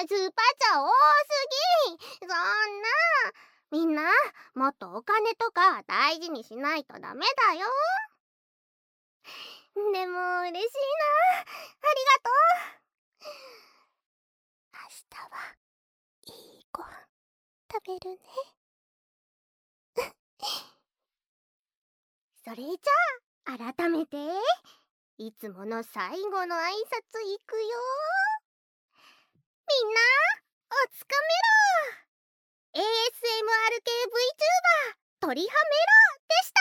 スパチャ多すぎ。そんな。みんな、もっとお金とか大事にしないとダメだよ。でも嬉しいな。ありがとう。明日はいいご飯食べるね。それじゃあ改めていつもの最後の挨拶いくよ。みんなおつかめろ。 ASMR 系 VTuber 鳥ハメロでした。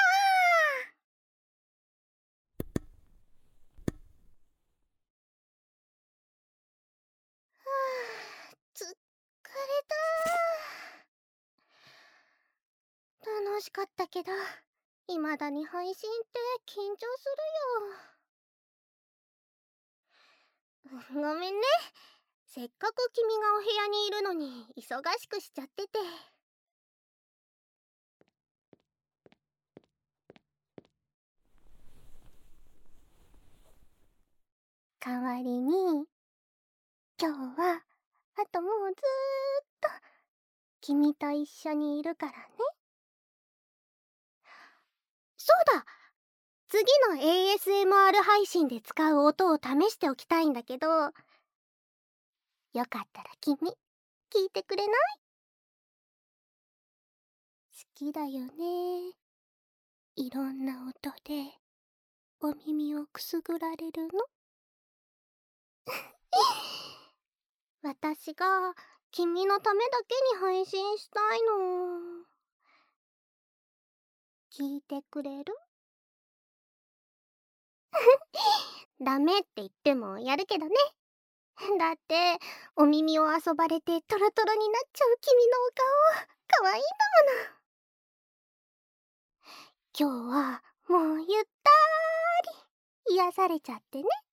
疲れた。楽しかったけど未だに配信って緊張するよ。ごめんね。せっかく君がお部屋にいるのに忙しくしちゃってて。代わりに今日はあともうずーっと君と一緒にいるからね。そうだ、次の ASMR 配信で使う音を試しておきたいんだけど、よかったら君聞いてくれない？好きだよね。いろんな音でお耳をくすぐられるの。私が君のためだけに配信したいの。聞いてくれる？ダメって言ってもやるけどね。だってお耳を遊ばれてトロトロになっちゃう君のお顔かわいいんだもの。今日はもうゆったり癒されちゃってね。